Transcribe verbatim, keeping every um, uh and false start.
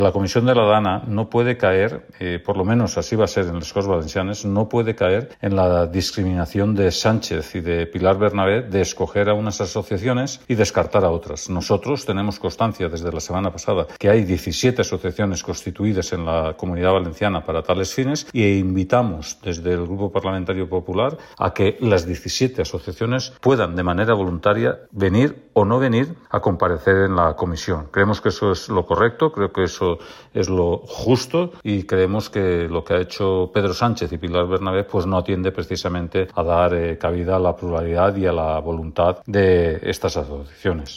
La Comisión de la Dana no puede caer, eh, por lo menos así va a ser en les Corts Valencianes, no puede caer en la discriminación de Sánchez y de Pilar Bernabé de escoger a unas asociaciones y descartar a otras. Nosotros tenemos constancia desde la semana pasada que hay diecisiete asociaciones constituidas en la Comunidad Valenciana para tales fines e invitamos desde el Grupo Parlamentario Popular a que las diecisiete asociaciones puedan de manera voluntaria venir o no venir a comparecer en la comisión. Creemos que eso es lo correcto, creo que eso es lo justo y creemos que lo que ha hecho Pedro Sánchez y Pilar Bernabé pues no atiende precisamente a dar eh, cabida a la pluralidad y a la voluntad de estas asociaciones.